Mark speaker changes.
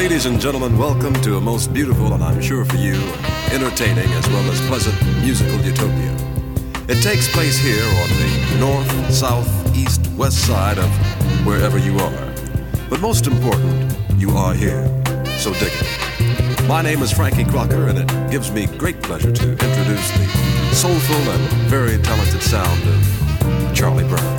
Speaker 1: Ladies and gentlemen, welcome to a most beautiful and I'm sure for you, entertaining as well as pleasant musical utopia. It takes place here on the north, south, east, west side of wherever you are. But most important, you are here, so dig it. My name is Frankie Crocker, and it gives me great pleasure to introduce the soulful and very talented sound of Charlie Brown.